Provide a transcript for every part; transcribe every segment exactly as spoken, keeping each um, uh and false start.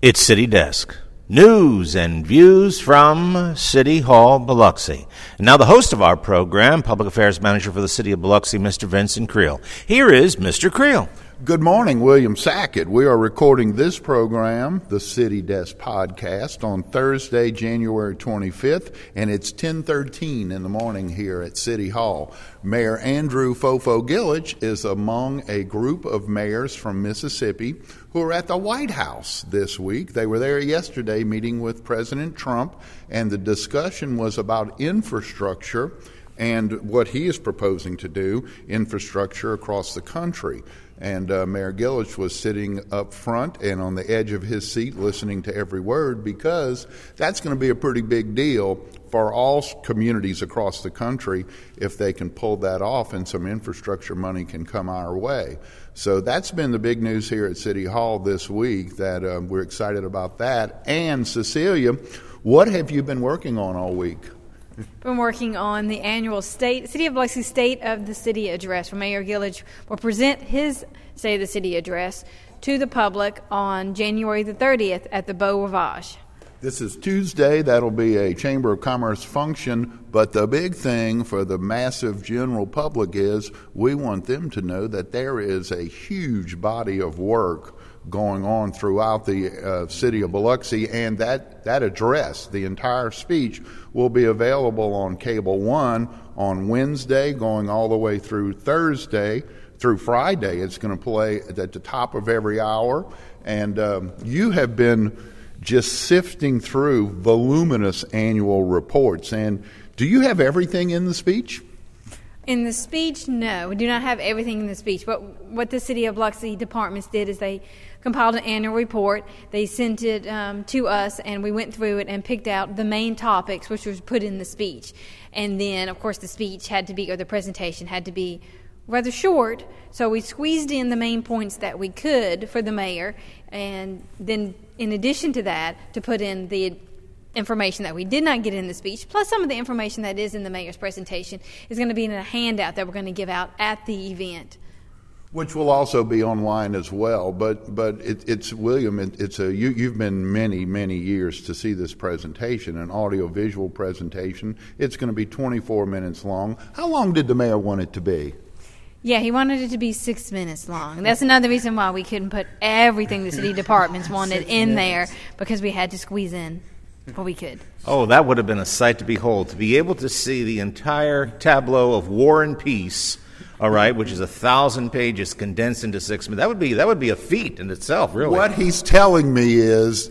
It's City Desk. News and views from City Hall, Biloxi. And now the host of our program, Public Affairs Manager for the City of Biloxi, Mister Vincent Creel. Here is Mister Creel. Good morning, William Sackett. We are recording this program, the City Desk Podcast, on Thursday, January twenty-fifth, and it's ten thirteen in the morning here at City Hall. Mayor Andrew Fofo Gillich is among a group of mayors from Mississippi who are at the White House this week. They were there yesterday meeting with President Trump, and the discussion was about infrastructure and what he is proposing to do, infrastructure across the country. And uh, Mayor Gillich was sitting up front and on the edge of his seat listening to every word, because that's going to be a pretty big deal for all communities across the country if they can pull that off and some infrastructure money can come our way. So that's been the big news here at City Hall this week, that uh, we're excited about that. And Cecilia, what have you been working on all week? Been working on the annual state City of Biloxi State of the City address, where Mayor Gillich will present his State of the City address to the public on January the thirtieth at the Beau Rivage. This is Tuesday. That'll be a Chamber of Commerce function, but the big thing for the massive general public is we want them to know that there is a huge body of work going on throughout the uh, city of Biloxi, and that, that address, the entire speech, will be available on Cable One on Wednesday, going all the way through Thursday, through Friday. It's going to play at the top of every hour, and um, you have been just sifting through voluminous annual reports. And do you have everything in the speech? In the speech, no. We do not have everything in the speech. But what the City of Biloxi departments did is they compiled an annual report. They sent it um, to us, and we went through it and picked out the main topics, which was put in the speech. And then, of course, the speech had to be, or the presentation had to be rather short, so we squeezed in the main points that we could for the mayor, and then in addition to that, to put in the information that we did not get in the speech, plus some of the information that is in the mayor's presentation is going to be in a handout that we're going to give out at the event, which will also be online as well. But but it, it's William. It, it's a you, you've been many many years to see this presentation, an audio visual presentation. It's going to be twenty-four minutes long. How long did the mayor want it to be? Yeah, he wanted it to be six minutes long. That's another reason why we couldn't put everything the city departments wanted in there, because we had to squeeze in what we could. Oh, that would have been a sight to behold, to be able to see the entire tableau of War and Peace, all right, which is a thousand pages condensed into six minutes. That would be that would be a feat in itself, really. What he's telling me is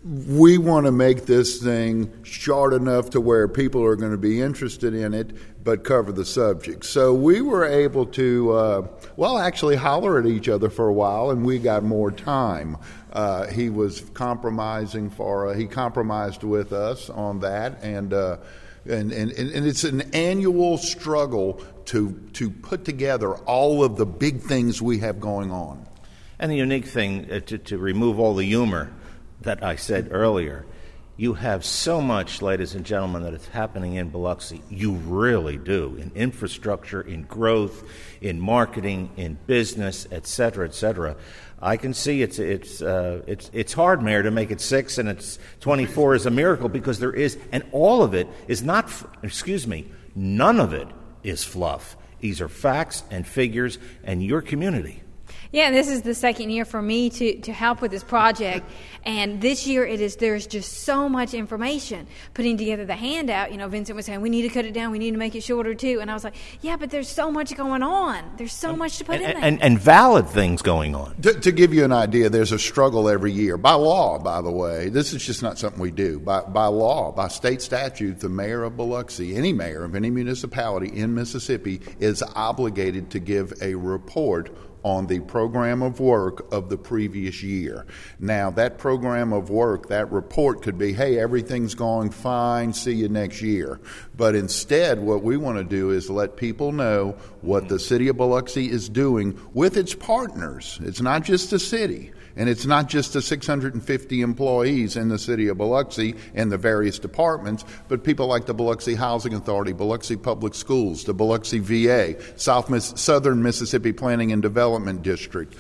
we want to make this thing short enough to where people are going to be interested in it, but cover the subject. So we were able to, uh, well, actually holler at each other for a while, and we got more time. Uh, he was compromising for, uh, he compromised with us on that, and, uh, and, and, and it's an annual struggle to, to put together all of the big things we have going on. And the unique thing, uh, to, to remove all the humor that I said earlier, you have so much, ladies and gentlemen, that is happening in Biloxi. You really do, in infrastructure, in growth, in marketing, in business, et cetera, et cetera. I can see it's it's uh, it's it's hard, Mayor, to make it six, and it's twenty-four is a miracle, because there is, and all of it is not. Excuse me, none of it is fluff. These are facts and figures, and your community. Yeah, this is the second year for me to, to help with this project, and this year it is there's just so much information. Putting together the handout, you know, Vincent was saying we need to cut it down, we need to make it shorter too, and I was like, yeah, but there's so much going on. There's so and, much to put and, in there. And, and valid things going on. To, to give you an idea, there's a struggle every year. By law, by the way, this is just not something we do. By, by law, by state statute, the mayor of Biloxi, any mayor of any municipality in Mississippi, is obligated to give a report on the program of work of the previous year. Now, that program of work, that report could be, hey, everything's going fine, see you next year. But instead, what we want to do is let people know what the city of Biloxi is doing with its partners. It's not just the city. And it's not just the six hundred fifty employees in the city of Biloxi and the various departments, but people like the Biloxi Housing Authority, Biloxi Public Schools, the Biloxi V A, South Miss- Southern Mississippi Planning and Development District,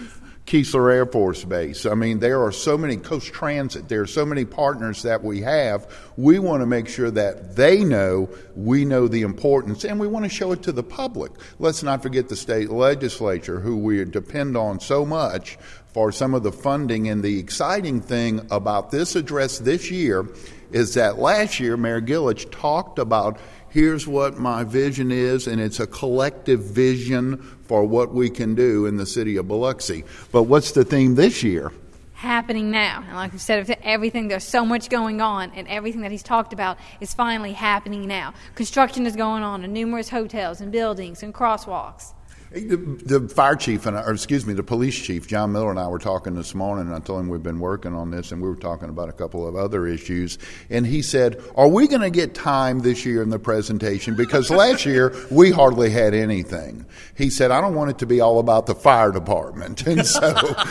Keesler Air Force Base. I mean, there are so many, Coast Transit, there are so many partners that we have. We want to make sure that they know we know the importance, and we want to show it to the public. Let's not forget the state legislature, who we depend on so much for some of the funding. And the exciting thing about this address this year is that last year, Mayor Gillich talked about, here's what my vision is, and it's a collective vision for what we can do in the city of Biloxi. But what's the theme this year? Happening now. And like we said, everything, there's so much going on, and everything that he's talked about is finally happening now. Construction is going on in numerous hotels and buildings and crosswalks. The, the fire chief, and or excuse me, the police chief, John Miller, and I were talking this morning, and I told him we've been working on this, and we were talking about a couple of other issues. And he said, are we going to get time this year in the presentation? Because last year, we hardly had anything. He said, I don't want it to be all about the fire department. And so,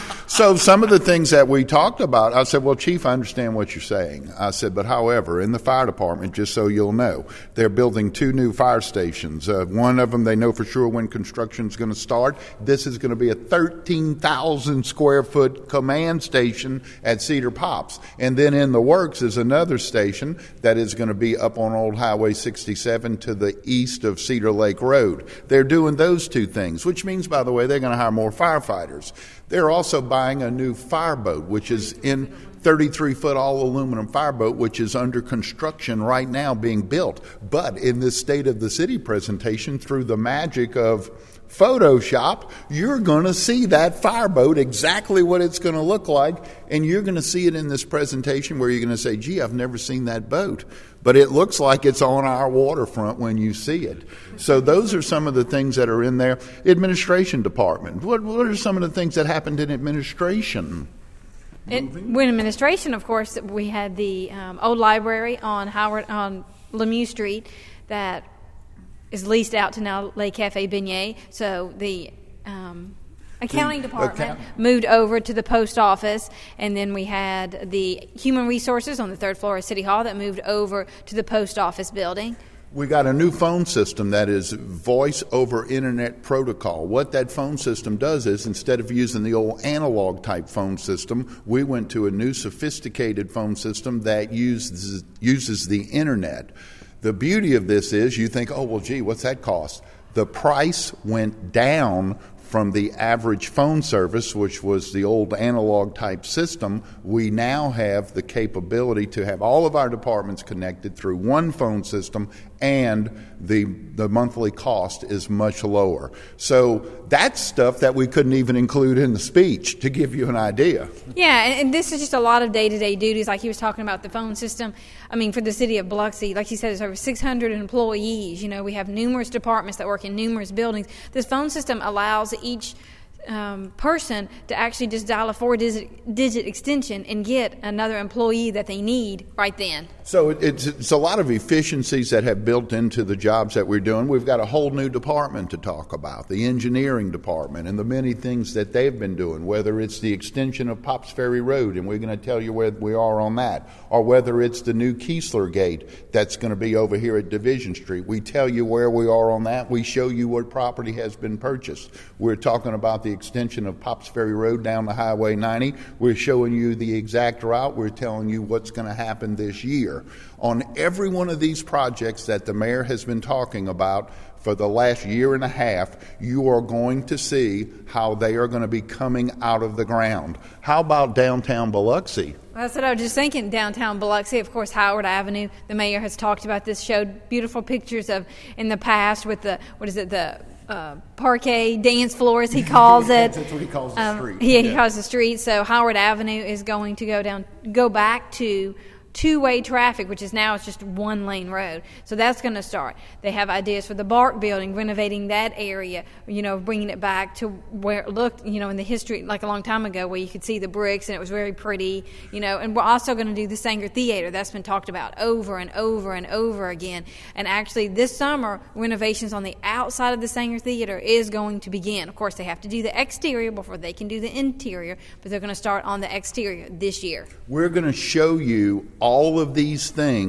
so some of the things that we talked about, I said, well, Chief, I understand what you're saying. I said, but however, in the fire department, just so you'll know, they're building two new fire stations. Uh, one of them, they know for sure when construction is going to start. This is going to be a thirteen thousand square foot command station at Cedar Pops. And then in the works is another station that is going to be up on Old Highway sixty-seven to the east of Cedar Lake Road. They're doing those two things, which means, by the way, they're going to hire more firefighters. They're also buying a new fireboat, which is in thirty-three foot all aluminum fireboat, which is under construction right now, being built. But in this State of the City presentation, through the magic of Photoshop, you're going to see that fireboat, exactly what it's going to look like, and you're going to see it in this presentation where you're going to say, gee, I've never seen that boat. But it looks like it's on our waterfront when you see it. So those are some of the things that are in there. Administration department. What, what are some of the things that happened in administration? It, when administration, of course, we had the um, old library on Howard on Lemieux Street that is leased out to now Le Cafe Beignet. So the um, accounting department account- moved over to the post office, and then we had the human resources on the third floor of City Hall that moved over to the post office building. We got a new phone system that is voice over internet protocol. What that phone system does is, instead of using the old analog type phone system, we went to a new sophisticated phone system that uses uses the internet. The beauty of this is, you think, oh, well, gee, what's that cost? The price went down from the average phone service, which was the old analog type system. We now have the capability to have all of our departments connected through one phone system, and the the monthly cost is much lower. So that's stuff that we couldn't even include in the speech, to give you an idea. Yeah, and, and this is just a lot of day-to-day duties, like he was talking about the phone system. I mean, for the city of Biloxi, like he said, there's over six hundred employees. You know, we have numerous departments that work in numerous buildings. This phone system allows each Um, person to actually just dial a four-digit digit extension and get another employee that they need right then. So it, it's, it's a lot of efficiencies that have built into the jobs that we're doing. We've got a whole new department to talk about, the engineering department, and the many things that they've been doing, whether it's the extension of Pops Ferry Road, and we're going to tell you where we are on that, or whether it's the new Keesler Gate that's going to be over here at Division Street. We tell you where we are on that. We show you what property has been purchased. We're talking about the extension of Pops Ferry Road down to Highway ninety. We're showing you the exact route. We're telling you what's going to happen this year. On every one of these projects that the mayor has been talking about for the last year and a half, you are going to see how they are going to be coming out of the ground. How about downtown Biloxi? Well, that's what I was just thinking. Downtown Biloxi, of course, Howard Avenue. The mayor has talked about this, showed beautiful pictures of in the past with the, what is it, the Uh, parquet dance floor, as he calls it. That's what he calls the um, street. Yeah, he yeah. calls the street. So Howard Avenue is going to go down, go back to two-way traffic, which is now it's just one-lane road. So that's going to start. They have ideas for the Bark Building, renovating that area, you know, bringing it back to where it looked, you know, in the history, like a long time ago, where you could see the bricks and it was very pretty, you know. And we're also going to do the Sanger Theater. That's been talked about over and over and over again. And actually, this summer, renovations on the outside of the Sanger Theater is going to begin. Of course, they have to do the exterior before they can do the interior, but they're going to start on the exterior this year. We're going to show you all of these things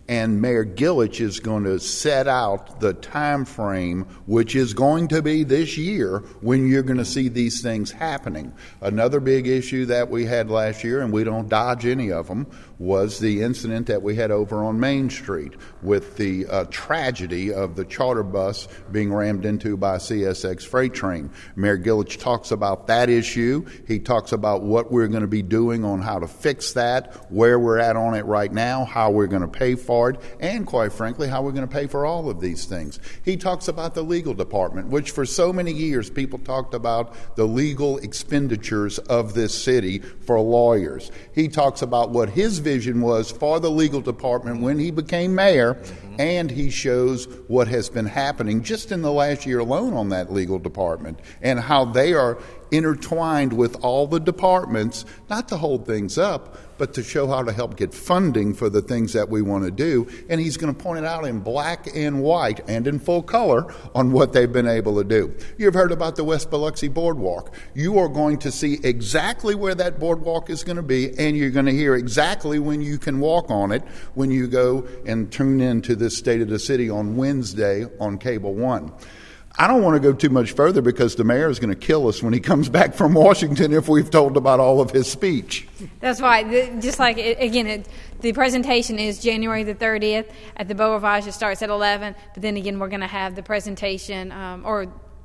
And Mayor Gillich is going to set out the time frame, which is going to be this year, when you're going to see these things happening. Another big issue that we had last year, and we don't dodge any of them, was the incident that we had over on Main Street with the uh, tragedy of the charter bus being rammed into by a C S X freight train. Mayor Gillich talks about that issue. He talks about what we're going to be doing on how to fix that, where we're at on it right now, how we're going to pay for it, and quite frankly, how we're going to pay for all of these things. He talks about the legal department, which for so many years people talked about the legal expenditures of this city for lawyers. He talks about what his vision was for the legal department when he became mayor, mm-hmm. and he shows what has been happening just in the last year alone on that legal department and how they are intertwined with all the departments, not to hold things up, but to show how to help get funding for the things that we want to do. And he's going to point it out in black and white and in full color on what they've been able to do. You've heard about the West Biloxi Boardwalk. You are going to see exactly where that boardwalk is going to be, and you're going to hear exactly when you can walk on it when you go and tune in to this State of the City on Wednesday on Cable One. I don't want to go too much further because the mayor is going to kill us when he comes back from Washington if we've told about all of his speech. That's right. Just like, again, it, the presentation is January the thirtieth at the Beau Rivage. It starts at eleven, but then again, we're going to have the presentation um, or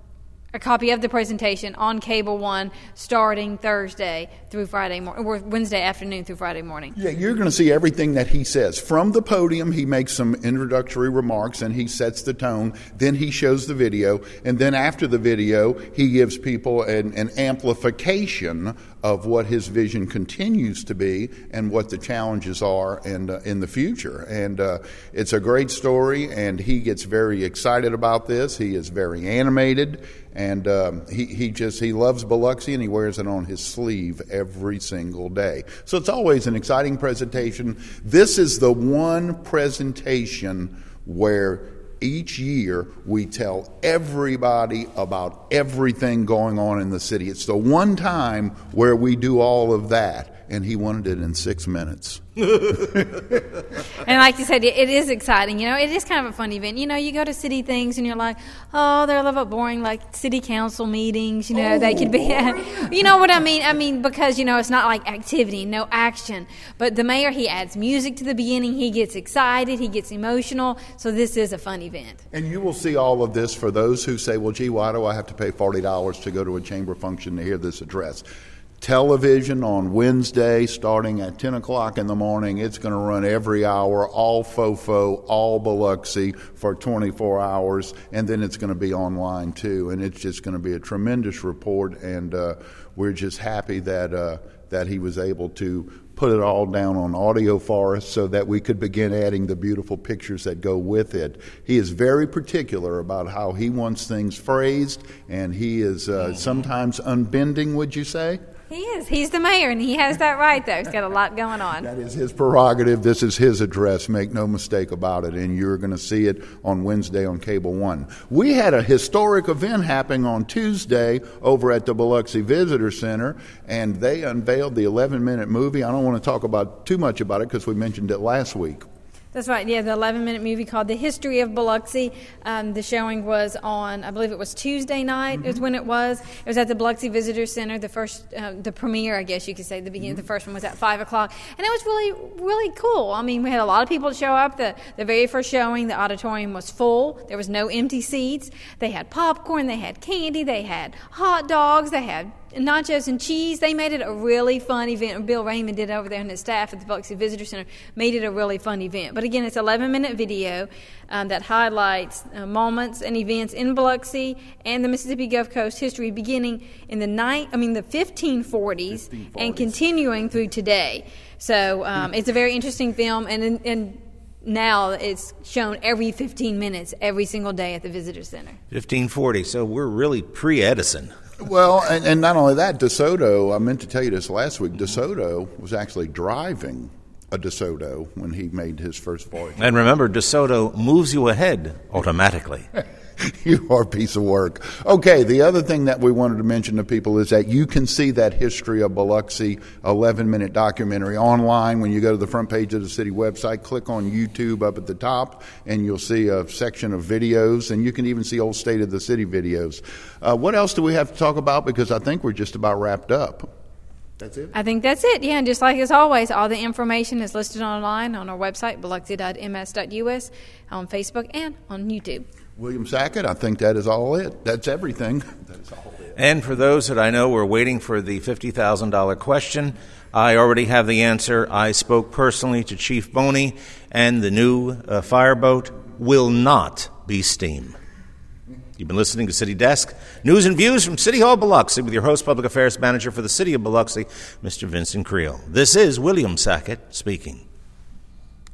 a copy of the presentation on Cable One starting Thursday through Friday morning, or Wednesday afternoon through Friday morning. Yeah, you're going to see everything that he says. From the podium, he makes some introductory remarks and he sets the tone. Then he shows the video. And then after the video, he gives people an, an amplification of what his vision continues to be and what the challenges are in, uh, in the future. And uh, it's a great story, and he gets very excited about this. He is very animated, and um, he, he just he loves Biloxi, and he wears it on his sleeve every single day. So it's always an exciting presentation. This is the one presentation where each year we tell everybody about everything going on in the city. It's the one time where we do all of that, and he wanted it in six minutes. And like you said, it is exciting. You know, it is kind of a fun event. You know, you go to city things and you're like, oh, they're a little bit boring, like city council meetings. You know, oh, they could be. You know what I mean? I mean, because, you know, it's not like activity, no action. But the mayor, he adds music to the beginning. He gets excited. He gets emotional. So this is a fun event. And you will see all of this for those who say, well, gee, why do I have to pay forty dollars to go to a chamber function to hear this address? Television on Wednesday starting at ten o'clock in the morning. It's going to run every hour, all FOFO, all Biloxi for twenty-four hours, and then it's going to be online too. And it's just going to be a tremendous report, and uh, we're just happy that uh, that he was able to put it all down on audio for us so that we could begin adding the beautiful pictures that go with it. He is very particular about how he wants things phrased, and he is uh, sometimes unbending, would you say? He is. He's the mayor, and he has that right, though. He's got a lot going on. That is his prerogative. This is his address. Make no mistake about it. And you're going to see it on Wednesday on Cable One. We had a historic event happening on Tuesday over at the Biloxi Visitor Center, and they unveiled the eleven-minute movie. I don't want to talk about too much about it because we mentioned it last week. That's right, yeah, the eleven-minute movie called The History of Biloxi. Um, the showing was on, I believe it was Tuesday night mm-hmm. is when it was. It was at the Biloxi Visitor Center, the first, uh, the premiere, I guess you could say, the beginning. Mm-hmm. The first one was at five o'clock. And it was really, really cool. I mean, we had a lot of people show up. The, the very first showing, the auditorium was full. There was no empty seats. They had popcorn, they had candy, they had hot dogs, they had nachos and cheese. They made it a really fun event. Bill Raymond did over there, and his staff at the Biloxi Visitor Center made it a really fun event. But again, it's an eleven-minute video um, that highlights uh, moments and events in Biloxi and the Mississippi Gulf Coast history, beginning in the night, I mean the fifteen forties, and continuing through today. So um, it's a very interesting film, and and. Now it's shown every fifteen minutes, every single day at the Visitor Center. fifteen forty, so we're really pre-Edison. Well, and, and not only that, DeSoto, I meant to tell you this last week, DeSoto was actually driving a DeSoto when he made his first voyage. And remember, DeSoto moves you ahead automatically. You are a piece of work. Okay, the other thing that we wanted to mention to people is that you can see that History of Biloxi eleven-minute documentary online when you go to the front page of the city website. Click on YouTube up at the top, and you'll see a section of videos, and you can even see old State of the City videos. Uh, what else do we have to talk about? Because I think we're just about wrapped up. That's it? I think that's it, yeah. And just like as always, all the information is listed online on our website, biloxi dot m s dot u s, on Facebook, and on YouTube. William Sackett, I think that is all it. That's everything. That is all it. And for those that I know were waiting for the fifty thousand dollars question, I already have the answer. I spoke personally to Chief Boney, and the new uh, fireboat will not be steam. You've been listening to City Desk, news and views from City Hall, Biloxi, with your host, Public Affairs Manager for the City of Biloxi, Mister Vincent Creel. This is William Sackett speaking.